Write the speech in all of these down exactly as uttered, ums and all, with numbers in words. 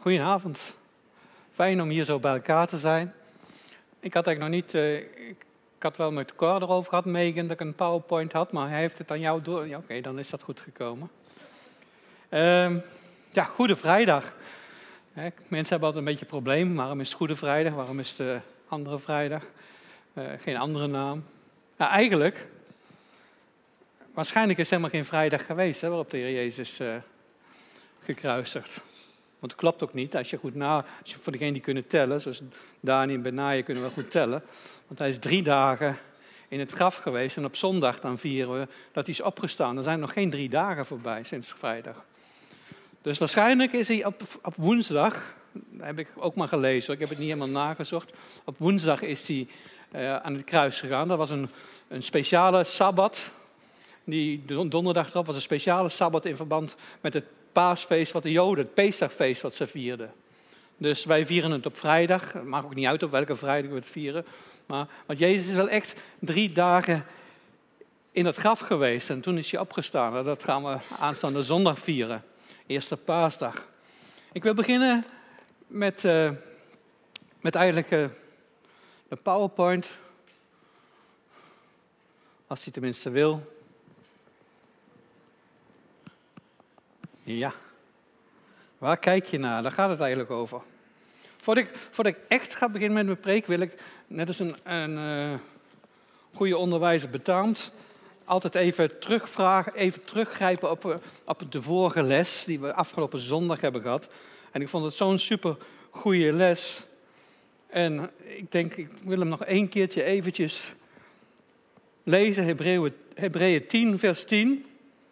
Goedenavond. Fijn om hier zo bij elkaar te zijn. Ik had eigenlijk nog niet... Uh, ik, ik had wel met Cor erover gehad, Megan, dat ik een PowerPoint had, maar hij heeft het aan jou door... Ja, Oké, okay, dan is dat goed gekomen. Uh, ja, Goede Vrijdag. Hè, mensen hebben altijd een beetje een probleem. Waarom is het Goede Vrijdag? Waarom is het uh, andere vrijdag? Uh, geen andere naam. Nou, eigenlijk... Waarschijnlijk is er helemaal geen vrijdag geweest, hè, waarop de Heer Jezus uh, gekruisigd. Want het klopt ook niet. Als je goed na, als je voor degenen die kunnen tellen, zoals Dani en Benaje kunnen wel goed tellen. Want hij is drie dagen in het graf geweest en op zondag dan vieren we dat hij is opgestaan. Er zijn nog geen drie dagen voorbij sinds vrijdag. Dus waarschijnlijk is hij op, op woensdag, dat heb ik ook maar gelezen, ik heb het niet helemaal nagezocht. Op woensdag is hij uh, aan het kruis gegaan. Dat was een, een speciale sabbat. Die donderdag erop was een speciale sabbat in verband met het paasfeest wat de Joden, het Pesachfeest wat ze vierden. Dus wij vieren het op vrijdag. Het maakt ook niet uit op welke vrijdag we het vieren. Maar, want Jezus is wel echt drie dagen in het graf geweest. En toen is hij opgestaan. Dat gaan we aanstaande zondag vieren. Eerste paasdag. Ik wil beginnen met, uh, met eigenlijk uh, de PowerPoint. Als hij tenminste wil. Ja, waar kijk je naar? Daar gaat het eigenlijk over. Voordat ik, voordat ik echt ga beginnen met mijn preek, wil ik, net als een, een uh, goede onderwijzer betaamt, altijd even terugvragen, even teruggrijpen op, op de vorige les die we afgelopen zondag hebben gehad. En ik vond het zo'n super goede les. En ik denk, ik wil hem nog één keertje eventjes lezen, Hebreeën tien, vers tien.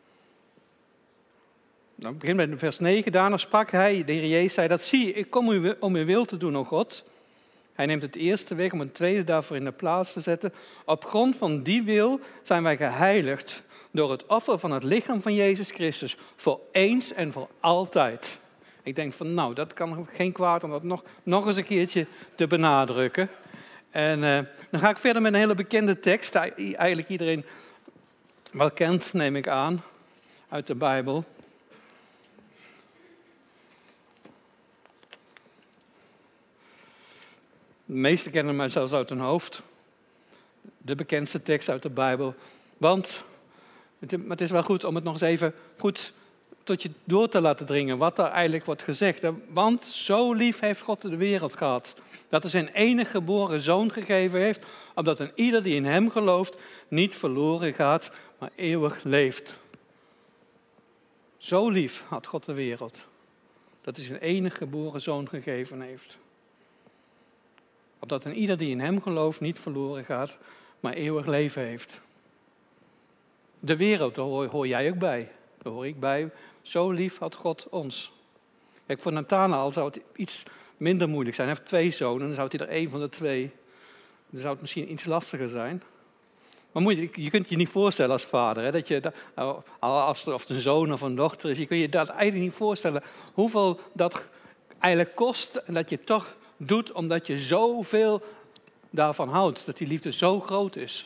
Dan begin met vers negen. Daarna sprak hij, de Heer Jezus zei dat, zie, ik kom om uw wil te doen, o God. Hij neemt het eerste weg om een tweede daarvoor in de plaats te zetten. Op grond van die wil zijn wij geheiligd door het offer van het lichaam van Jezus Christus. Voor eens en voor altijd. Ik denk van, nou, dat kan geen kwaad om dat nog, nog eens een keertje te benadrukken. En uh, dan ga ik verder met een hele bekende tekst. Die eigenlijk iedereen wel kent, neem ik aan, uit de Bijbel. De meesten kennen mij zelfs uit hun hoofd. De bekendste tekst uit de Bijbel. Want het is wel goed om het nog eens even goed tot je door te laten dringen. Wat er eigenlijk wordt gezegd. Want zo lief heeft God de wereld gehad. Dat hij zijn enige geboren zoon gegeven heeft. Opdat een ieder die in hem gelooft niet verloren gaat, maar eeuwig leeft. Zo lief had God de wereld. Dat hij zijn enige geboren zoon gegeven heeft. Opdat een ieder die in hem gelooft niet verloren gaat, maar eeuwig leven heeft. De wereld, daar hoor, hoor jij ook bij. Daar hoor ik bij. Zo lief had God ons. Kijk, voor Nathanael zou het iets minder moeilijk zijn. Hij heeft twee zonen, dan zou hij er één van de twee. Dan zou het misschien iets lastiger zijn. Maar moet je, je kunt je niet voorstellen als vader, hè, dat je, als het een zoon of een dochter is, je kunt je dat eigenlijk niet voorstellen hoeveel dat eigenlijk kost en dat je toch doet omdat je zoveel daarvan houdt. Dat die liefde zo groot is.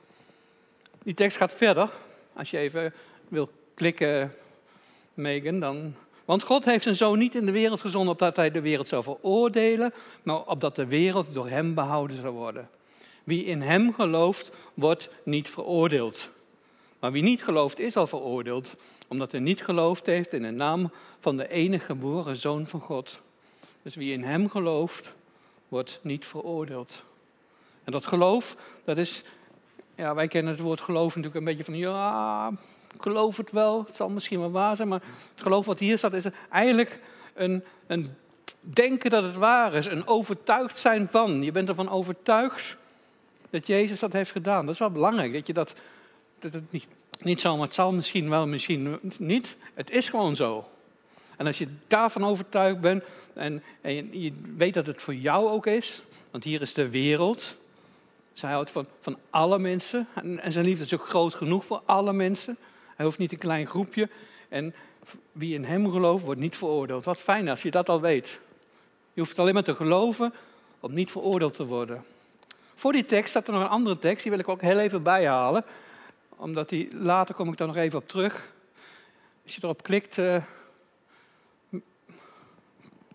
Die tekst gaat verder. Als je even wil klikken, Megan, dan... Want God heeft zijn zoon niet in de wereld gezonden opdat hij de wereld zou veroordelen, maar opdat de wereld door hem behouden zou worden. Wie in hem gelooft, wordt niet veroordeeld. Maar wie niet gelooft, is al veroordeeld, omdat hij niet geloofd heeft in de naam van de enige geboren Zoon van God. Dus wie in hem gelooft, wordt niet veroordeeld. En dat geloof, dat is... Ja, wij kennen het woord geloof natuurlijk een beetje van... Ja, ik geloof het wel, het zal misschien wel waar zijn. Maar het geloof wat hier staat is eigenlijk een, een denken dat het waar is. Een overtuigd zijn van. Je bent ervan overtuigd dat Jezus dat heeft gedaan. Dat is wel belangrijk, dat je dat... dat het niet, niet zo, maar het zal misschien wel, misschien niet. Het is gewoon zo. En als je daarvan overtuigd bent en, en je, je weet dat het voor jou ook is, want hier is de wereld. Zij houdt van, van alle mensen en, en zijn liefde is ook groot genoeg voor alle mensen. Hij hoeft niet een klein groepje. En wie in hem gelooft, wordt niet veroordeeld. Wat fijn als je dat al weet. Je hoeft alleen maar te geloven om niet veroordeeld te worden. Voor die tekst staat er nog een andere tekst, die wil ik ook heel even bijhalen. Omdat die, later kom ik daar nog even op terug. Als je erop klikt... Uh,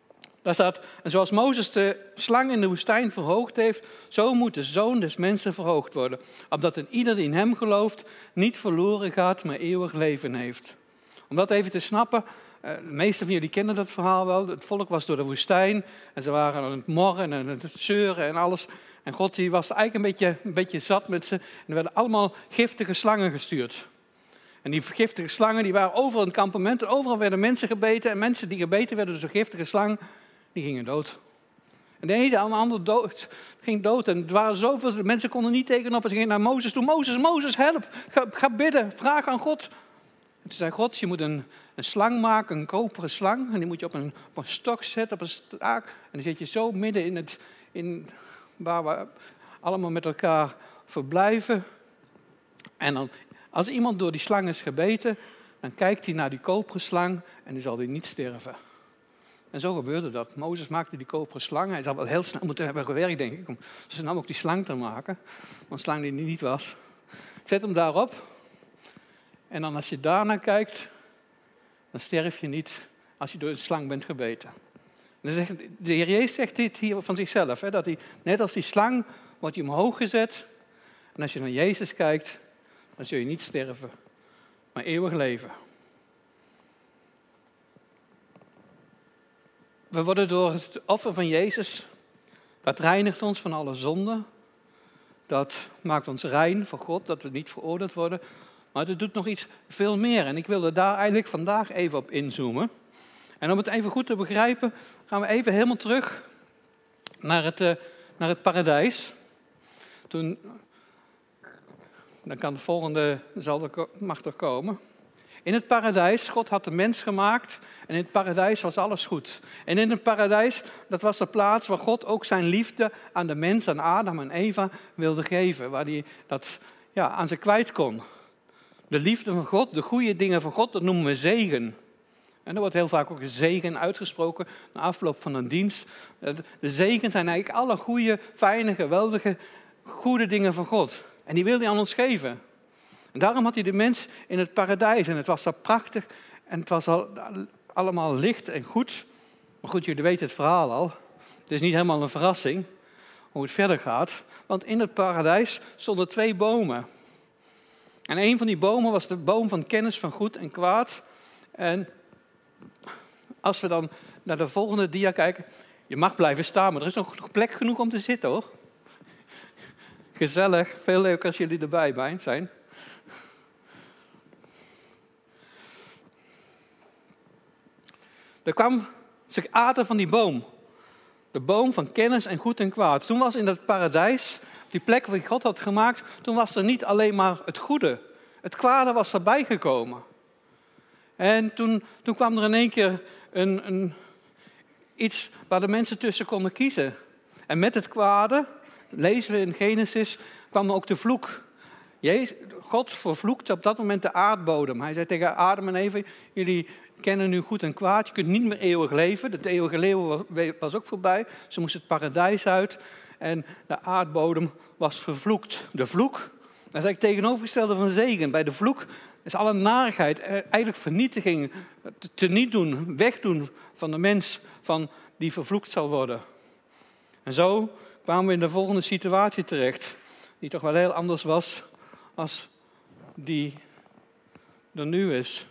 Daar staat, en zoals Mozes de slang in de woestijn verhoogd heeft, zo moet de Zoon des Mensen verhoogd worden. Opdat een ieder die in hem gelooft niet verloren gaat, maar eeuwig leven heeft. Om dat even te snappen, de meeste van jullie kennen dat verhaal wel. Het volk was door de woestijn en ze waren aan het morren en het zeuren en alles. En God die was eigenlijk een beetje, een beetje zat met ze. En er werden allemaal giftige slangen gestuurd. En die giftige slangen die waren overal in het kampement. En overal werden mensen gebeten. En mensen die gebeten werden door zo'n giftige slang, die gingen dood. En de ene aan de andere dood, ging dood. En het waren zoveel, de mensen konden niet tegenop. En ze gingen naar Mozes toe. Mozes, Mozes, help. Ga, ga bidden, vraag aan God. En toen zei God, je moet een, een slang maken, een koperen slang. En die moet je op een, op een stok zetten, op een staak. En die zet je zo midden in het, in, waar we allemaal met elkaar verblijven. En dan, als iemand door die slang is gebeten, dan kijkt hij naar die koperen slang en dan zal hij niet sterven. En zo gebeurde dat. Mozes maakte die koperen slang. Hij zal wel heel snel moeten hebben gewerkt, denk ik, om zo snel ook die slang te maken. Want een slang die er niet was. Zet hem daarop. En dan als je daarnaar kijkt, dan sterf je niet als je door een slang bent gebeten. En dan zegt, de Heer Jezus zegt dit hier van zichzelf. Hè, dat hij, net als die slang wordt hij omhoog gezet. En als je naar Jezus kijkt, dan zul je niet sterven, maar eeuwig leven. We worden door het offer van Jezus, dat reinigt ons van alle zonden. Dat maakt ons rein voor God, dat we niet veroordeeld worden. Maar het doet nog iets veel meer. En ik wil er daar eigenlijk vandaag even op inzoomen. En om het even goed te begrijpen, gaan we even helemaal terug naar het, uh, naar het paradijs. Toen, dan kan de volgende, zal er, mag er komen. In het paradijs, God had de mens gemaakt en in het paradijs was alles goed. En in het paradijs, dat was de plaats waar God ook zijn liefde aan de mens, aan Adam en Eva wilde geven. Waar hij dat ja, aan ze kwijt kon. De liefde van God, de goede dingen van God, dat noemen we zegen. En er wordt heel vaak ook een zegen uitgesproken na afloop van een dienst. De zegen zijn eigenlijk alle goede, fijne, geweldige, goede dingen van God. En die wil hij aan ons geven. En daarom had hij de mens in het paradijs. En het was daar prachtig. En het was al, allemaal licht en goed. Maar goed, jullie weten het verhaal al. Het is niet helemaal een verrassing hoe het verder gaat. Want in het paradijs stonden twee bomen. En een van die bomen was de boom van kennis van goed en kwaad. En als we dan naar de volgende dia kijken. Je mag blijven staan, maar er is nog plek genoeg om te zitten, hoor. Gezellig, veel leuker als jullie erbij zijn. Er kwam, ze aten van die boom. De boom van kennis en goed en kwaad. Toen was in het paradijs, op die plek waar God had gemaakt, toen was er niet alleen maar het goede. Het kwade was erbij gekomen. En toen, toen kwam er in één keer een, een, iets waar de mensen tussen konden kiezen. En met het kwade, lezen we in Genesis, kwam ook de vloek. Jezus, God vervloekte op dat moment de aardbodem. Hij zei tegen Adam en Eva, jullie kennen nu goed en kwaad, je kunt niet meer eeuwig leven. Het eeuwige leven was ook voorbij. Ze moesten het paradijs uit en de aardbodem was vervloekt. De vloek, dat is eigenlijk tegenovergestelde van zegen. Bij de vloek is alle narigheid, eigenlijk vernietiging, te niet doen, wegdoen van de mens van die vervloekt zal worden. En zo kwamen we in de volgende situatie terecht, die toch wel heel anders was als die er nu is.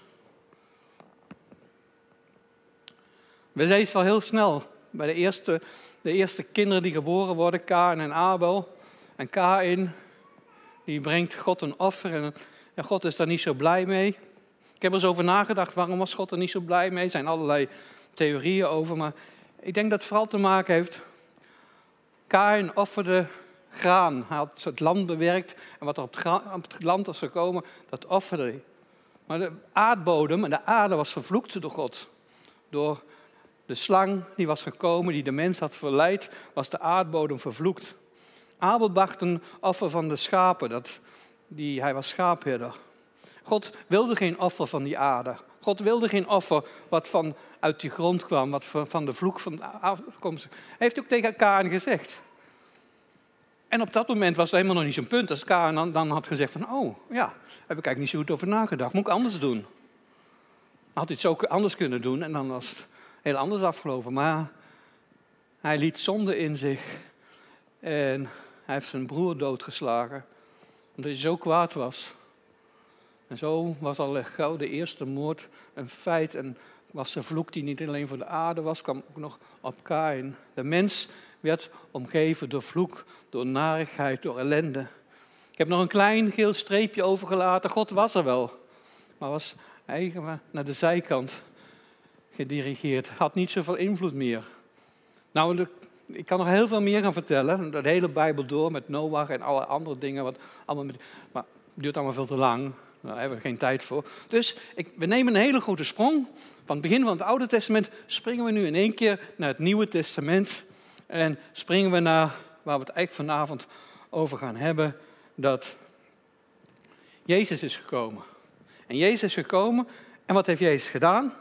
We lezen al heel snel bij de eerste, de eerste kinderen die geboren worden, Kaïn en Abel. En Kaïn, die brengt God een offer en, en God is daar niet zo blij mee. Ik heb er eens over nagedacht, waarom was God er niet zo blij mee? Er zijn allerlei theorieën over, maar ik denk dat het vooral te maken heeft. Kaïn offerde graan. Hij had het land bewerkt en wat er op het, gra- op het land was gekomen, dat offerde hij. Maar de aardbodem en de aarde was vervloekt door God. Door de slang die was gekomen, die de mens had verleid, was de aardbodem vervloekt. Abel bracht een offer van de schapen, dat, die, hij was schaapherder. God wilde geen offer van die aarde. God wilde geen offer wat van uit die grond kwam, wat van de vloek van de afkomst. Hij heeft ook tegen Kaïn gezegd. En op dat moment was het helemaal nog niet zo'n punt. Als Kaïn dan, dan had gezegd van, oh ja, daar heb ik eigenlijk niet zo goed over nagedacht. Moet ik anders doen? Dan had hij het zo anders kunnen doen en dan was het heel anders afgelopen. Maar Hij liet zonde in zich. En hij heeft zijn broer doodgeslagen. Omdat hij zo kwaad was. En zo was al gauw de eerste moord een feit. En was de vloek die niet alleen voor de aarde was, kwam ook nog op Kaïn. De mens werd omgeven door vloek, door narigheid, door ellende. Ik heb nog een klein geel streepje overgelaten. God was er wel. Maar was eigenlijk naar de zijkant gedirigeerd. Had niet zoveel invloed meer. Nou, de, ik kan nog heel veel meer gaan vertellen. De hele Bijbel door met Noach en alle andere dingen. Wat allemaal met, maar het duurt allemaal veel te lang. Daar hebben we geen tijd voor. Dus ik, we nemen een hele grote sprong. Van het begin van het Oude Testament springen we nu in één keer naar het Nieuwe Testament. En springen we naar waar we het eigenlijk vanavond over gaan hebben. Dat Jezus is gekomen. En Jezus is gekomen. En wat heeft Jezus gedaan?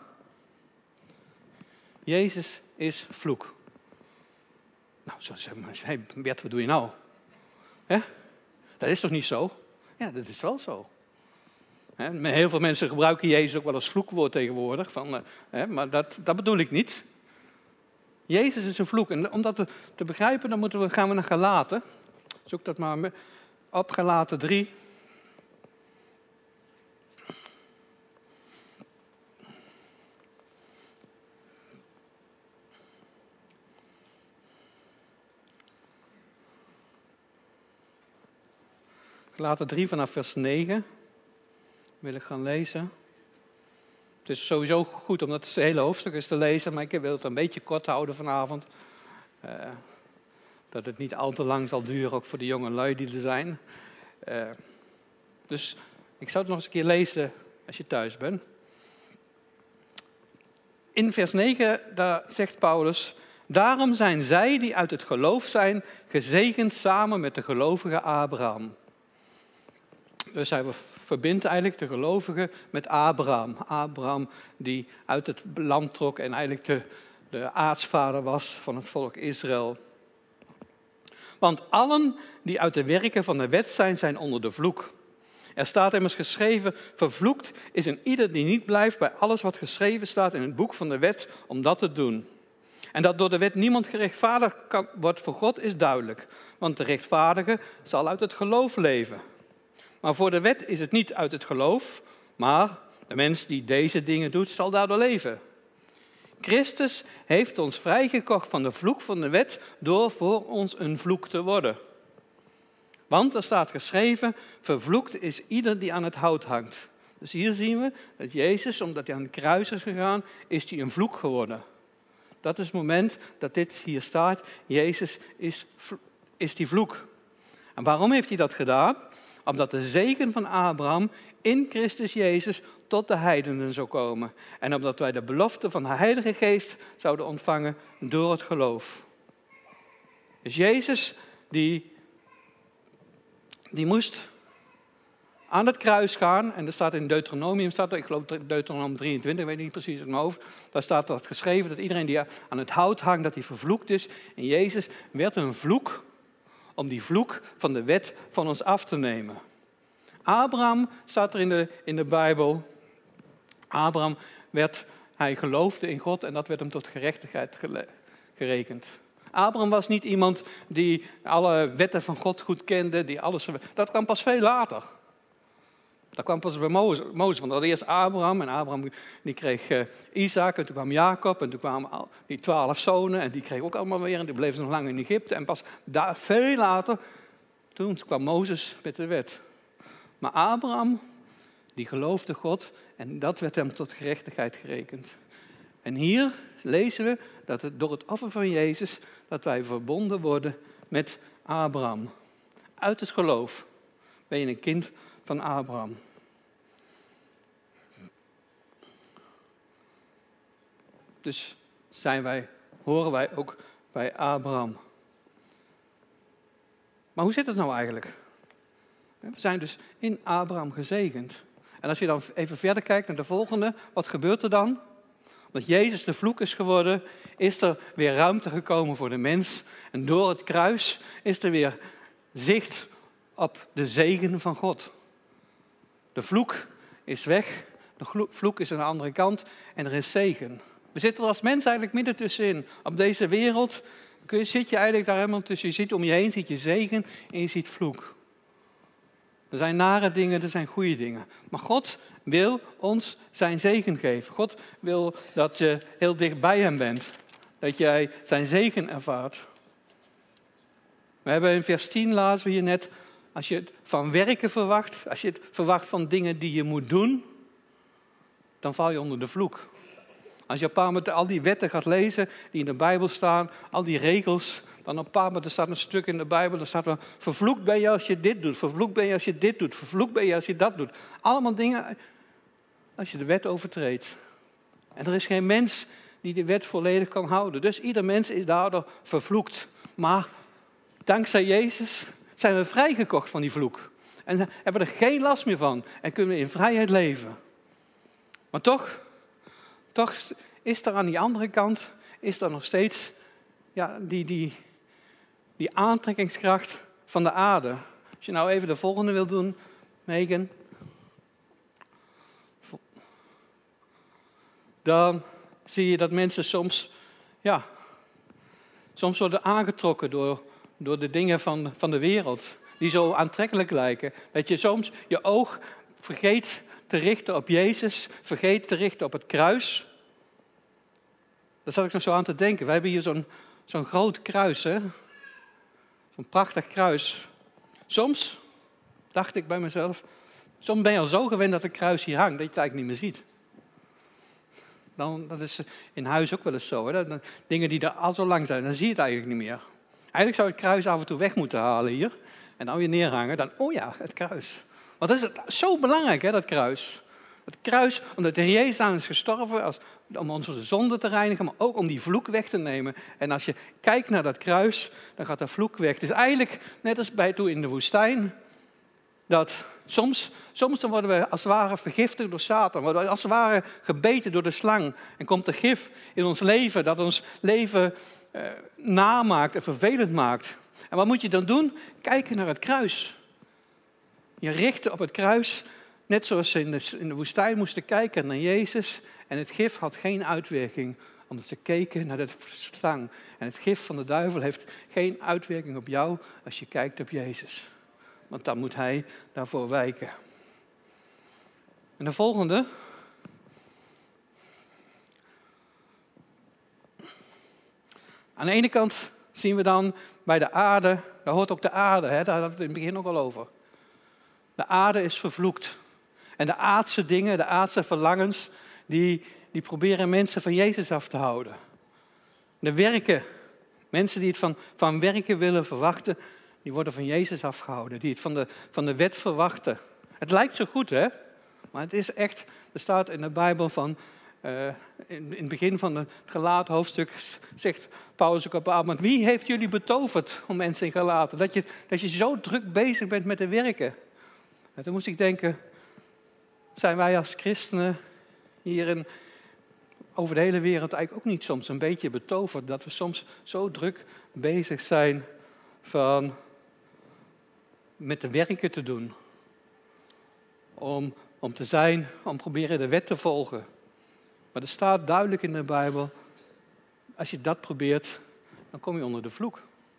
Jezus is vloek. Nou, zo zeg maar, hey Bert, wat doe je nou? He? Dat is toch niet zo? Ja, dat is wel zo. He? Heel veel mensen gebruiken Jezus ook wel als vloekwoord tegenwoordig. Van, uh, he, maar dat, dat bedoel ik niet. Jezus is een vloek. En om dat te, te begrijpen, dan moeten we, gaan we naar Galaten. Zoek dat maar op, Galaten drie. Galaten drie vanaf vers negen wil ik gaan lezen. Het is sowieso goed om dat hele hoofdstuk eens te lezen, maar ik wil het een beetje kort houden vanavond. Uh, dat het niet al te lang zal duren, ook voor de jonge lui die er zijn. Uh, dus ik zou het nog eens een keer lezen als je thuis bent. In vers negen, daar zegt Paulus: daarom zijn zij die uit het geloof zijn, gezegend samen met de gelovige Abraham. Dus hij verbindt eigenlijk de gelovigen met Abraham. Abraham die uit het land trok en eigenlijk de, de aartsvader was van het volk Israël. Want allen die uit de werken van de wet zijn, zijn onder de vloek. Er staat immers geschreven: vervloekt is een ieder die niet blijft bij alles wat geschreven staat in het boek van de wet om dat te doen. En dat door de wet niemand gerechtvaardigd kan, wordt voor God is duidelijk. Want de rechtvaardige zal uit het geloof leven. Maar voor de wet is het niet uit het geloof, maar de mens die deze dingen doet, zal daardoor leven. Christus heeft ons vrijgekocht van de vloek van de wet door voor ons een vloek te worden. Want er staat geschreven: vervloekt is ieder die aan het hout hangt. Dus hier zien we dat Jezus, omdat hij aan het kruis is gegaan, is hij een vloek geworden. Dat is het moment dat dit hier staat. Jezus is, is die vloek. En waarom heeft hij dat gedaan? Omdat de zegen van Abraham in Christus Jezus tot de heidenen zou komen. En omdat wij de belofte van de Heilige Geest zouden ontvangen door het geloof. Dus Jezus, die, die moest aan het kruis gaan. En er staat in Deuteronomium, staat er, ik geloof Deuteronomium drieëntwintig, ik weet niet precies uit mijn hoofd. Daar staat dat geschreven dat iedereen die aan het hout hangt, dat hij vervloekt is. En Jezus werd een vloek om die vloek van de wet van ons af te nemen. Abraham staat er in de, in de Bijbel. Abraham werd, hij geloofde in God en dat werd hem tot gerechtigheid gerekend. Abraham was niet iemand die alle wetten van God goed kende. Die alles, dat kwam pas veel later. Dat kwam pas bij Mozes. Mozes want dat was eerst Abraham. En Abraham die kreeg uh, Isaac. En toen kwam Jacob. En toen kwamen al die twaalf zonen. En die kregen ook allemaal weer. En die bleven nog lang in Egypte. En pas daar, veel later, toen kwam Mozes met de wet. Maar Abraham, die geloofde God. En dat werd hem tot gerechtigheid gerekend. En hier lezen we dat het door het offer van Jezus, dat wij verbonden worden met Abraham. Uit het geloof ben je een kind van Abraham. Dus zijn wij, horen wij ook bij Abraham. Maar hoe zit het nou eigenlijk? We zijn dus in Abraham gezegend. En als je dan even verder kijkt naar de volgende, wat gebeurt er dan? Omdat Jezus de vloek is geworden, is er weer ruimte gekomen voor de mens. En door het kruis is er weer zicht op de zegen van God. De vloek is weg, de vloek is aan de andere kant en er is zegen. We zitten er als mens eigenlijk midden tussenin. Op deze wereld Kun je, zit je eigenlijk daar helemaal tussen. Je ziet om je heen, ziet je zegen en je ziet vloek. Er zijn nare dingen, er zijn goede dingen. Maar God wil ons zijn zegen geven. God wil dat je heel dicht bij hem bent. Dat jij zijn zegen ervaart. We hebben in vers tien lazen we hier net, als je het van werken verwacht, als je het verwacht van dingen die je moet doen, dan val je onder de vloek. Als je op een paar momenten al die wetten gaat lezen die in de Bijbel staan, al die regels, dan op een paar momenten staat een stuk in de Bijbel, dan staat er, vervloekt ben je als je dit doet, vervloekt ben je als je dit doet, vervloekt ben je als je dat doet. Allemaal dingen als je de wet overtreedt. En er is geen mens die de wet volledig kan houden. Dus ieder mens is daardoor vervloekt. Maar dankzij Jezus zijn we vrijgekocht van die vloek. En hebben we er geen last meer van. En kunnen we in vrijheid leven. Maar toch, toch is er aan die andere kant, is er nog steeds ja, die, die, die aantrekkingskracht van de aarde. Als je nou even de volgende wil doen, Megan. Dan zie je dat mensen soms, ja, soms worden aangetrokken door, door de dingen van, van de wereld. Die zo aantrekkelijk lijken. Dat je soms je oog vergeet te richten op Jezus. Vergeet te richten op het kruis. Daar zat ik nog zo aan te denken. Wij hebben hier zo'n, zo'n groot kruis. Hè? Zo'n prachtig kruis. Soms dacht ik bij mezelf. Soms ben je al zo gewend dat het kruis hier hangt. Dat je het eigenlijk niet meer ziet. Dan, dat is in huis ook wel eens zo. Hè? Dat, dingen die er al zo lang zijn. Dan zie je het eigenlijk niet meer. Eigenlijk zou je het kruis af en toe weg moeten halen hier. En dan weer neerhangen. Dan, oh ja, het kruis. Want dat is het, zo belangrijk, hè, dat kruis. Het kruis, omdat de Heer Jezus aan is gestorven, als, om onze zonde te reinigen, maar ook om die vloek weg te nemen. En als je kijkt naar dat kruis, dan gaat dat vloek weg. Het is eigenlijk net als bij toen in de woestijn, dat soms, soms dan worden we als het ware vergiftigd door Satan. Worden we als het ware gebeten door de slang. En komt er gif in ons leven, dat ons leven eh, namaakt en vervelend maakt. En wat moet je dan doen? Kijken naar het kruis. Je richten op het kruis, net zoals ze in de, in de woestijn moesten kijken naar Jezus. En het gif had geen uitwerking, omdat ze keken naar de slang. En het gif van de duivel heeft geen uitwerking op jou als je kijkt op Jezus. Want dan moet hij daarvoor wijken. En de volgende. Aan de ene kant zien we dan bij de aarde, daar hoort ook de aarde, hè, daar hadden we het in het begin ook al over. De aarde is vervloekt. En de aardse dingen, de aardse verlangens, die, die proberen mensen van Jezus af te houden. De werken, mensen die het van, van werken willen verwachten, die worden van Jezus afgehouden. Die het van de, van de wet verwachten. Het lijkt zo goed, hè? Maar het is echt, er staat in de Bijbel van, uh, in, in het begin van het Galaten hoofdstuk, zegt Paulus ook op een avond, wie heeft jullie betoverd om mensen in Galaten? Dat je, dat je zo druk bezig bent met de werken. En toen moest ik denken, zijn wij als christenen hier in, over de hele wereld eigenlijk ook niet soms een beetje betoverd, dat we soms zo druk bezig zijn van met de werken te doen. Om, om te zijn, om proberen de wet te volgen. Maar er staat duidelijk in de Bijbel, als je dat probeert, dan kom je onder de vloek.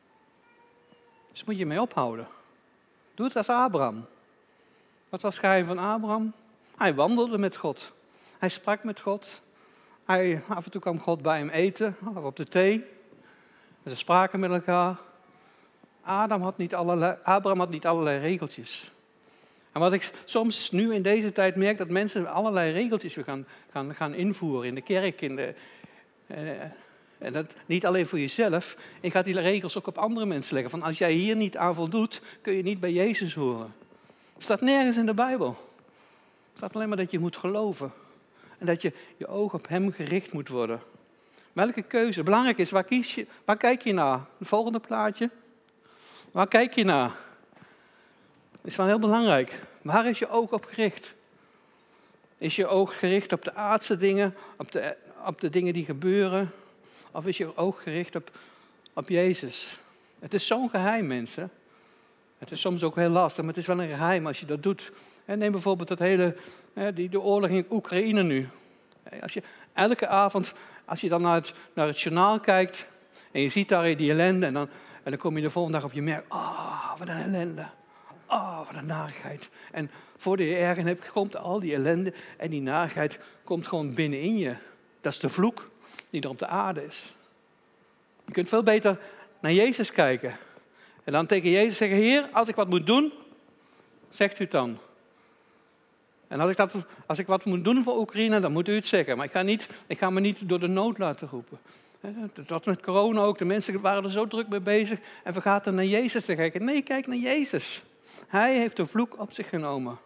Dus moet je mee ophouden. Doe het als Abraham. Wat was het geheim van Abraham? Hij wandelde met God. Hij sprak met God. Hij, af en toe kwam God bij hem eten, of op de thee. En ze spraken met elkaar. Adam had niet allerlei, Abraham had niet allerlei regeltjes. En wat ik soms nu in deze tijd merk, dat mensen allerlei regeltjes weer gaan, gaan, gaan invoeren in de kerk. In de, eh, en dat niet alleen voor jezelf. Je gaat die regels ook op andere mensen leggen. Van als jij hier niet aan voldoet, kun je niet bij Jezus horen. Het staat nergens in de Bijbel. Het staat alleen maar dat je moet geloven. En dat je je oog op hem gericht moet worden. Welke keuze? Belangrijk is, waar, kies je, waar kijk je naar? Het volgende plaatje. Waar kijk je naar? Dat is wel heel belangrijk. Waar is je oog op gericht? Is je oog gericht op de aardse dingen, op de, op de dingen die gebeuren? Of is je oog gericht op, op Jezus? Het is zo'n geheim, mensen. Het is soms ook heel lastig, maar het is wel een geheim als je dat doet. Neem bijvoorbeeld dat hele, die, de oorlog in Oekraïne nu. Als je elke avond, als je dan naar het, naar het journaal kijkt, En je ziet daar die ellende en dan, en dan kom je de volgende dag op je merk. Ah, oh, wat een ellende. Ah, oh, wat een narigheid. En voor je ergen hebt, komt al die ellende en die narigheid komt gewoon binnenin je. Dat is de vloek die er op de aarde is. Je kunt veel beter naar Jezus kijken. En dan tegen Jezus zeggen, Heer, als ik wat moet doen, zegt u het dan. En als ik, dat, als ik wat moet doen voor Oekraïne, dan moet u het zeggen. Maar ik ga, niet, ik ga me niet door de nood laten roepen. Dat met corona ook, de mensen waren er zo druk mee bezig en vergaten naar Jezus te kijken. Nee, kijk naar Jezus. Hij heeft de vloek op zich genomen.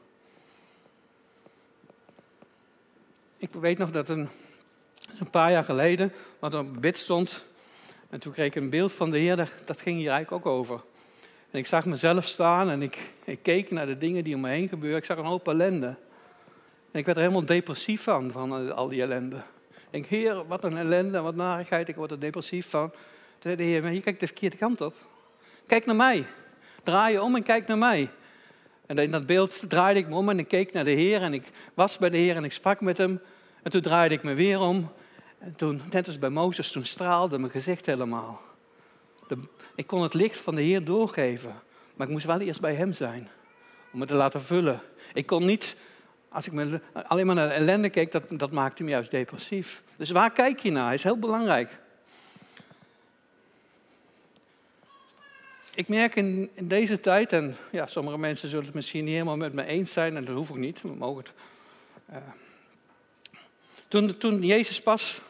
Ik weet nog dat een, een paar jaar geleden, wat er op bid stond, en toen kreeg ik een beeld van de Heer, dat ging hier eigenlijk ook over. En ik zag mezelf staan en ik, ik keek naar de dingen die om me heen gebeuren. Ik zag een hoop ellende. En ik werd er helemaal depressief van, van al die ellende. Ik denk, Heer, wat een ellende, wat narigheid, ik word er depressief van. Toen zei de Heer, maar je kijkt de verkeerde kant op. Kijk naar mij. Draai je om en kijk naar mij. En in dat beeld draaide ik me om en ik keek naar de Heer en ik was bij de Heer en ik sprak met hem. En toen draaide ik me weer om. En toen, net als bij Mozes, toen straalde mijn gezicht helemaal. De, ik kon het licht van de Heer doorgeven, maar ik moest wel eerst bij hem zijn. Om het te laten vullen. Ik kon niet, als ik me alleen maar naar de ellende keek, dat, dat maakte me juist depressief. Dus waar kijk je naar? Is heel belangrijk. Ik merk in, in deze tijd, en ja, sommige mensen zullen het misschien niet helemaal met me eens zijn, en dat hoef ik niet. We mogen het. Uh, toen, toen Jezus pas,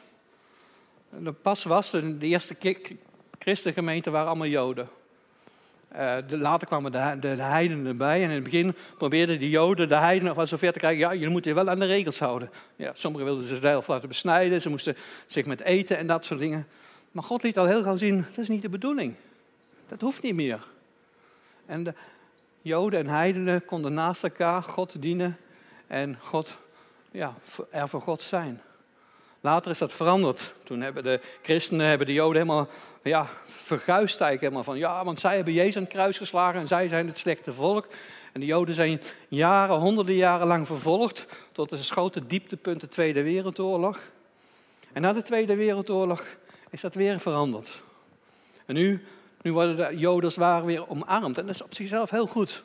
pas was, de eerste christengemeenten waren allemaal Joden. Uh, de, later kwamen de, de, de heidenen erbij en in het begin probeerden de Joden de heidenen nog wel zover te krijgen. Ja, jullie moeten je wel aan de regels houden. Ja, sommigen wilden ze zelf laten besnijden, ze moesten zich met eten en dat soort dingen. Maar God liet al heel gauw zien, dat is niet de bedoeling. Dat hoeft niet meer. En de Joden en heidenen konden naast elkaar God dienen en God, ja, er voor God zijn. Later is dat veranderd. Toen hebben de christenen, hebben de Joden helemaal, ja, verguisd eigenlijk helemaal van, ja, want zij hebben Jezus aan het kruis geslagen en zij zijn het slechte volk. En de Joden zijn jaren, honderden jaren lang vervolgd, tot het grote dieptepunt de Tweede Wereldoorlog. En na de Tweede Wereldoorlog is dat weer veranderd. En nu, nu worden de Joden als het ware weer omarmd. En dat is op zichzelf heel goed.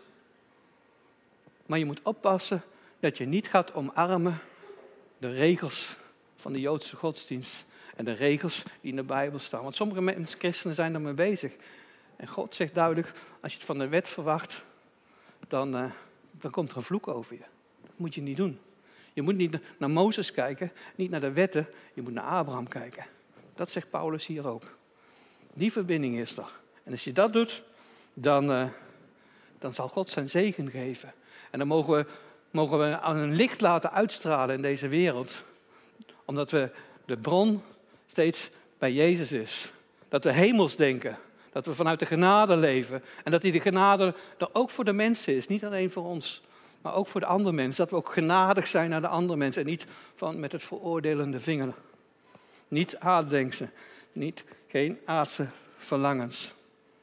Maar je moet oppassen dat je niet gaat omarmen de regels van de Joodse godsdienst en de regels die in de Bijbel staan. Want sommige mensen, christenen, zijn daarmee bezig. En God zegt duidelijk, als je het van de wet verwacht, dan, uh, dan komt er een vloek over je. Dat moet je niet doen. Je moet niet naar Mozes kijken, niet naar de wetten, je moet naar Abraham kijken. Dat zegt Paulus hier ook. Die verbinding is er. En als je dat doet, dan, uh, dan zal God zijn zegen geven. En dan mogen we, mogen we een licht laten uitstralen in deze wereld. Omdat we de bron steeds bij Jezus is. Dat we hemels denken. Dat we vanuit de genade leven. En dat die de genade er ook voor de mensen is. Niet alleen voor ons, maar ook voor de andere mensen. Dat we ook genadig zijn naar de andere mensen. En niet van met het veroordelende vinger. Niet aarddenksen. Niet, geen aardse verlangens.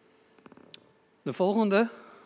De volgende.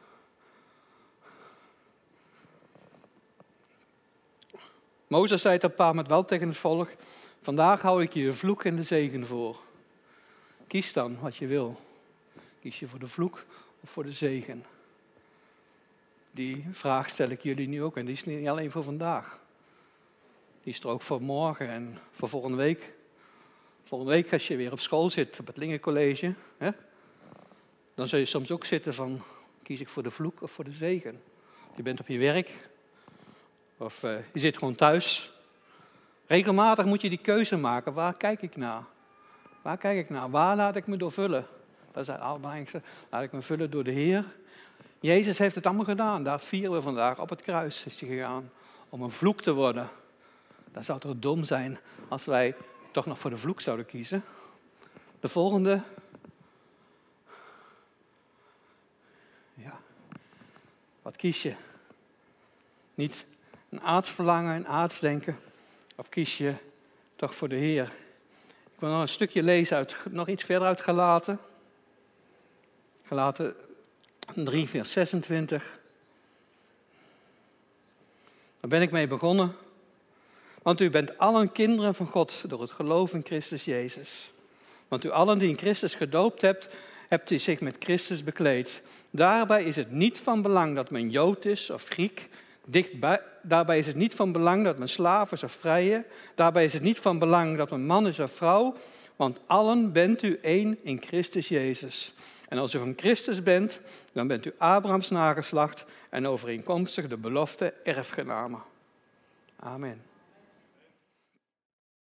Mozes zei het op een moment wel tegen het volk. Vandaag hou ik je de vloek en de zegen voor. Kies dan wat je wil. Kies je voor de vloek of voor de zegen? Die vraag stel ik jullie nu ook. En die is niet alleen voor vandaag. Die is er ook voor morgen en voor volgende week. Volgende week als je weer op school zit, op het Lingencollege. Hè, dan zul je soms ook zitten van, kies ik voor de vloek of voor de zegen? Je bent op je werk. Of uh, je zit gewoon thuis. Regelmatig moet je die keuze maken. Waar kijk ik naar? Waar kijk ik naar? Waar laat ik me door vullen? Dat is het allerbelangrijkste. Laat ik me vullen door de Heer. Jezus heeft het allemaal gedaan. Daar vieren we vandaag. Op het kruis is hij gegaan. Om een vloek te worden. Dan zou het toch dom zijn als wij toch nog voor de vloek zouden kiezen. De volgende. Ja. Wat kies je? Niet een aardsverlangen, een aardsdenken. Of kies je toch voor de Heer? Ik wil nog een stukje lezen uit, nog iets verder uit Galaten. Galaten drie, vers zesentwintig. Daar ben ik mee begonnen. Want u bent allen kinderen van God door het geloof in Christus Jezus. Want u allen die in Christus gedoopt hebt, hebt u zich met Christus bekleed. Daarbij is het niet van belang dat men Jood is of Griek. Dichtbij, daarbij is het niet van belang dat men slaaf is of vrije. Daarbij is het niet van belang dat men man is of vrouw. Want allen bent u één in Christus Jezus. En als u van Christus bent, dan bent u Abrahams nageslacht en overeenkomstig de belofte erfgenamen. Amen.